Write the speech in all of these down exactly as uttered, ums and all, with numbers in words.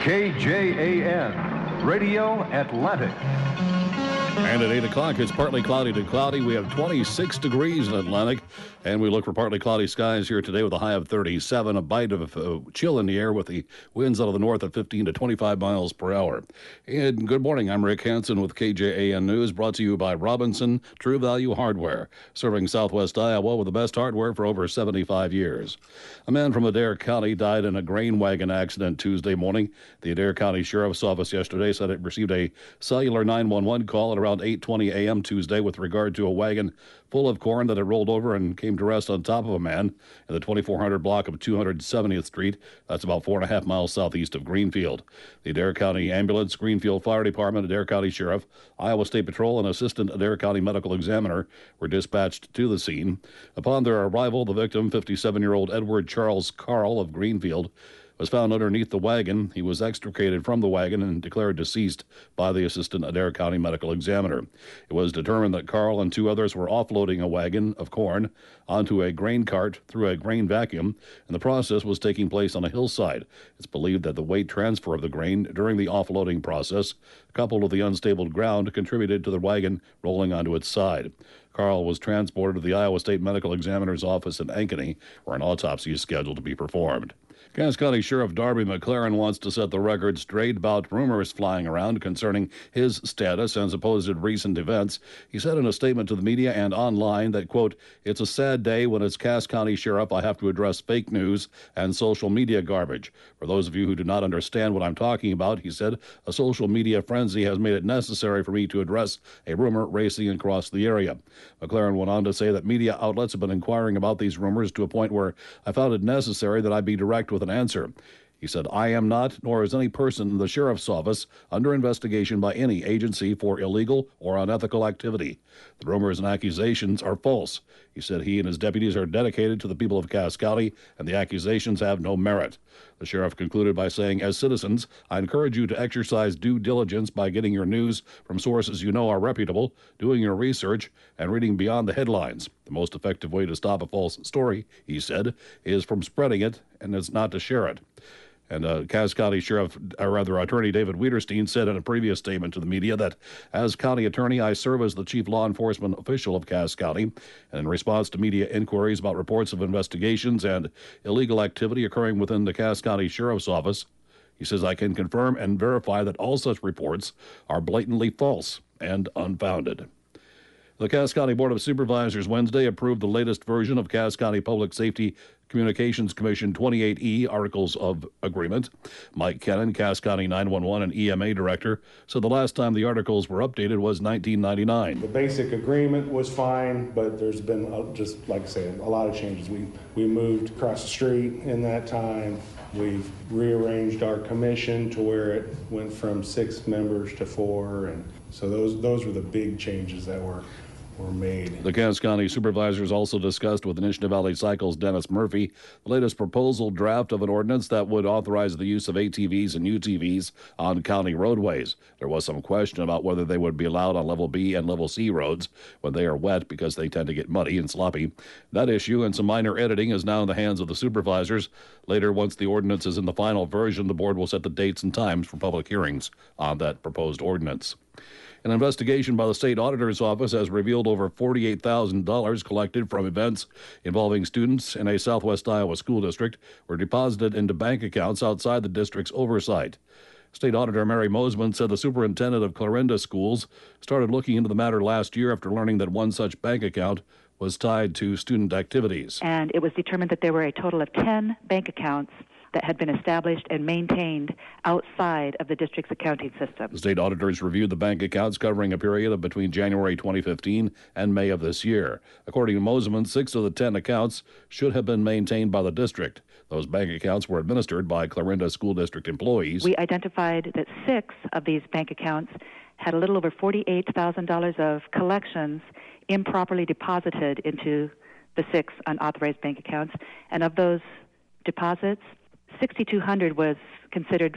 K J A N, Radio Atlantic. And at eight o'clock, it's partly cloudy to cloudy. We have twenty-six degrees in Atlantic, and we look for partly cloudy skies here today with a high of thirty-seven, a bite of uh, chill in the air with the winds out of the north at fifteen to twenty-five miles per hour. And good morning, I'm Rick Hansen with K J A N News, brought to you by Robinson True Value Hardware, serving southwest Iowa with the best hardware for over seventy-five years. A man from Adair County died in a grain wagon accident Tuesday morning. The Adair County Sheriff's Office yesterday said it received a cellular nine one one call at around eight twenty a.m. Tuesday with regard to a wagon full of corn that had rolled over and came to rest on top of a man in the twenty-four hundred block of two hundred seventieth Street. That's about four and a half miles southeast of Greenfield. The Adair County Ambulance, Greenfield Fire Department, Adair County Sheriff, Iowa State Patrol, and Assistant Adair County Medical Examiner were dispatched to the scene. Upon their arrival, the victim, fifty-seven-year-old Edward Charles Carl of Greenfield, was found underneath the wagon. He was extricated from the wagon and declared deceased by the Assistant Adair County Medical Examiner. It was determined that Carl and two others were offloading a wagon of corn onto a grain cart through a grain vacuum, and the process was taking place on a hillside. It's believed that the weight transfer of the grain during the offloading process, coupled with the unstable ground, contributed to the wagon rolling onto its side. Carl was transported to the Iowa State Medical Examiner's office in Ankeny, where an autopsy is scheduled to be performed. Cass County Sheriff Darby McLaren wants to set the record straight about rumors flying around concerning his status and supposed recent events. He said in a statement to the media and online that, quote, "It's a sad day when as Cass County Sheriff I have to address fake news and social media garbage. For those of you who do not understand what I'm talking about," he said, "a social media frenzy has made it necessary for me to address a rumor racing across the area." McLaren went on to say that media outlets have been inquiring about these rumors to a point where I found it necessary that I be direct with an answer. He said, "I am not, nor is any person in the sheriff's office, under investigation by any agency for illegal or unethical activity. The rumors and accusations are false." He said he and his deputies are dedicated to the people of Cass County, and the accusations have no merit. The sheriff concluded by saying, "As citizens, I encourage you to exercise due diligence by getting your news from sources you know are reputable, doing your research, and reading beyond the headlines. The most effective way to stop a false story," he said, "is from spreading it, and it's not to share it." And uh, Cass County Sheriff, or rather Attorney David Wiederstein, said in a previous statement to the media that, "As county attorney, I serve as the chief law enforcement official of Cass County, and in response to media inquiries about reports of investigations and illegal activity occurring within the Cass County Sheriff's Office," he says, "I can confirm and verify that all such reports are blatantly false and unfounded." The Cass County Board of Supervisors Wednesday approved the latest version of Cass County Public Safety Communications Commission twenty-eight E Articles of Agreement. Mike Kennan, Cass County nine one one and E M A Director, said the last time the articles were updated was nineteen ninety-nine. The basic agreement was fine, but there's been, uh, just like I said, a lot of changes. We, we moved across the street in that time. We've rearranged our commission to where it went from six members to four, and so those those were the big changes that were were made. The Cass County Supervisors also discussed with Initiative Valley Cycle's Dennis Murphy the latest proposal draft of an ordinance that would authorize the use of A T Vs and U T Vs on county roadways. There was some question about whether they would be allowed on Level B and Level C roads when they are wet because they tend to get muddy and sloppy. That issue and some minor editing is now in the hands of the supervisors. Later, once the ordinance is in the final version, the board will set the dates and times for public hearings on that proposed ordinance. An investigation by the state auditor's office has revealed over forty-eight thousand dollars collected from events involving students in a southwest Iowa school district were deposited into bank accounts outside the district's oversight. State Auditor Mary Mosman said the superintendent of Clarinda Schools started looking into the matter last year after learning that one such bank account was tied to student activities. And it was determined that there were a total of ten bank accounts that had been established and maintained outside of the district's accounting system. The state auditors reviewed the bank accounts covering a period of between January twenty fifteen and May of this year. According to Mosman, six of the ten accounts should have been maintained by the district. Those bank accounts were administered by Clarinda School District employees. We identified that six of these bank accounts had a little over forty-eight thousand dollars of collections improperly deposited into the six unauthorized bank accounts. And of those deposits, six thousand two hundred dollars was considered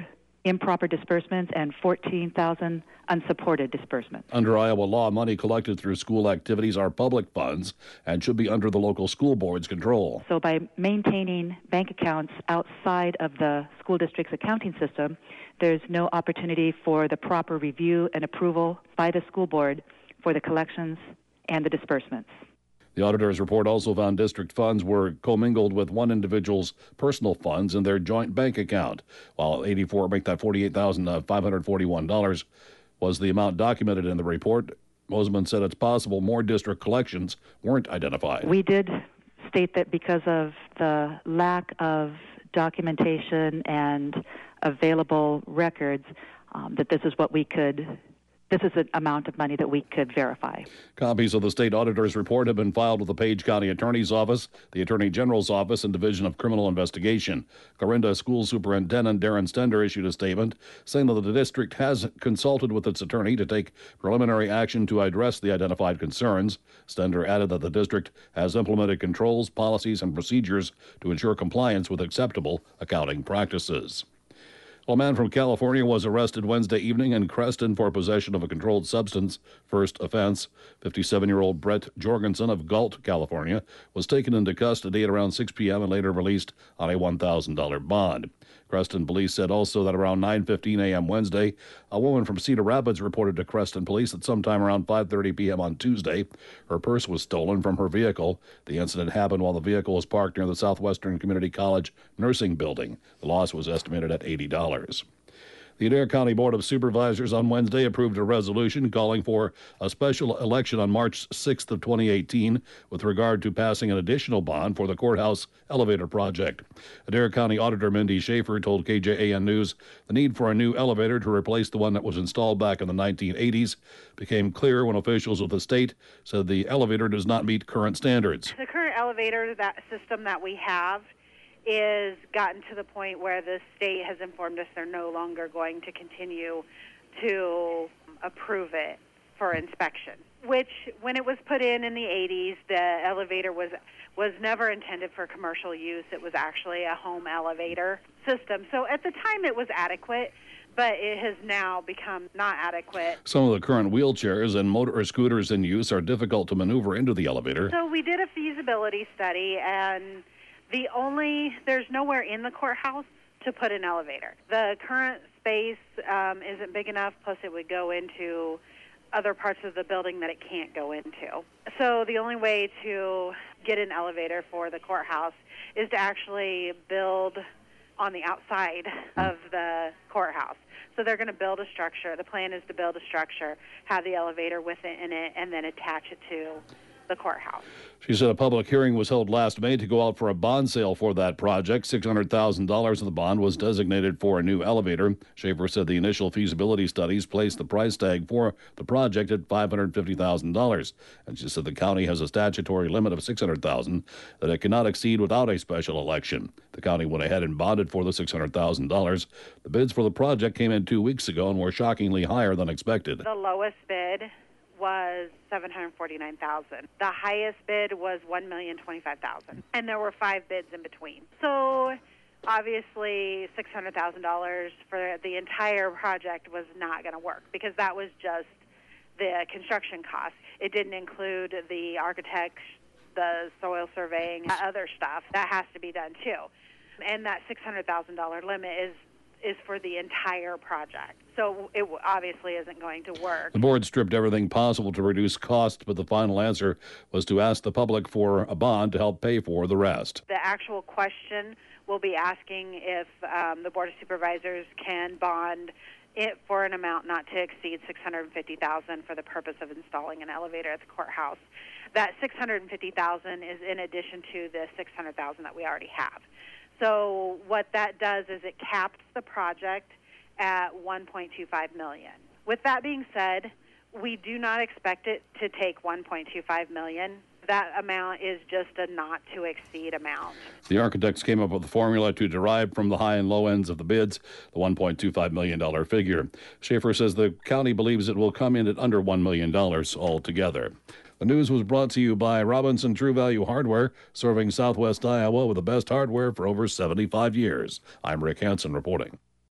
improper disbursements and fourteen thousand unsupported disbursements. Under Iowa law, money collected through school activities are public funds and should be under the local school board's control. So by maintaining bank accounts outside of the school district's accounting system, there's no opportunity for the proper review and approval by the school board for the collections and the disbursements. The auditor's report also found district funds were commingled with one individual's personal funds in their joint bank account, while eighty-four, make that forty-eight thousand five hundred forty-one dollars was the amount documented in the report. Mosman said it's possible more district collections weren't identified. We did state that because of the lack of documentation and available records, um, that this is what we could This is an amount of money that we could verify. Copies of the state auditor's report have been filed with the Page County Attorney's Office, the Attorney General's Office, and Division of Criminal Investigation. Clarinda School Superintendent Darren Stender issued a statement saying that the district has consulted with its attorney to take preliminary action to address the identified concerns. Stender added that the district has implemented controls, policies, and procedures to ensure compliance with acceptable accounting practices. A man from California was arrested Wednesday evening in Creston for possession of a controlled substance. First offense, fifty-seven-year-old Brett Jorgensen of Galt, California, was taken into custody at around six p.m. and later released on a one thousand dollars bond. Creston police said also that around nine fifteen a.m. Wednesday, a woman from Cedar Rapids reported to Creston police that sometime around five thirty p.m. on Tuesday, her purse was stolen from her vehicle. The incident happened while the vehicle was parked near the Southwestern Community College nursing building. The loss was estimated at eighty dollars. The Adair County Board of Supervisors on Wednesday approved a resolution calling for a special election on March sixth of twenty eighteen with regard to passing an additional bond for the courthouse elevator project. Adair County Auditor Mindy Schaefer told K J A N News the need for a new elevator to replace the one that was installed back in the nineteen eighties became clear when officials of the state said the elevator does not meet current standards. The current elevator that system that we have is gotten to the point where the state has informed us they're no longer going to continue to approve it for inspection, which when it was put in in the eighties, the elevator was was never intended for commercial use. It was actually a home elevator system. So at the time it was adequate, but it has now become not adequate. Some of the current wheelchairs and motor scooters in use are difficult to maneuver into the elevator. So we did a feasibility study, and the only, there's nowhere in the courthouse to put an elevator. The current space um, isn't big enough, plus it would go into other parts of the building that it can't go into. So the only way to get an elevator for the courthouse is to actually build on the outside of the courthouse. So they're going to build a structure. The plan is to build a structure, have the elevator with it in it, and then attach it to the courthouse. She said a public hearing was held last May to go out for a bond sale for that project. six hundred thousand dollars of the bond was designated for a new elevator. Schaefer said the initial feasibility studies placed the price tag for the project at five hundred fifty thousand dollars. And she said the county has a statutory limit of six hundred thousand dollars that it cannot exceed without a special election. The county went ahead and bonded for the six hundred thousand dollars. The bids for the project came in two weeks ago and were shockingly higher than expected. The lowest bid was seven hundred forty-nine thousand dollars. The highest bid was one million twenty-five thousand dollars, and there were five bids in between. So obviously six hundred thousand dollars for the entire project was not going to work because that was just the construction cost. It didn't include the architects, the soil surveying, other stuff. That has to be done too. And that six hundred thousand dollars limit is is for the entire project. So it obviously isn't going to work. The board stripped everything possible to reduce costs, but the final answer was to ask the public for a bond to help pay for the rest. The actual question will be asking if um, the Board of Supervisors can bond it for an amount not to exceed six hundred fifty thousand dollars for the purpose of installing an elevator at the courthouse. That six hundred fifty thousand dollars is in addition to the six hundred thousand dollars that we already have. So what that does is it caps the project at one point two five million dollars. With that being said, we do not expect it to take one point two five million dollars. That amount is just a not to exceed amount. The architects came up with a formula to derive from the high and low ends of the bids the one point two five million dollars figure. Schaefer says the county believes it will come in at under one million dollars altogether. The news was brought to you by Robinson True Value Hardware, serving Southwest Iowa with the best hardware for over seventy-five years. I'm Rick Hansen reporting.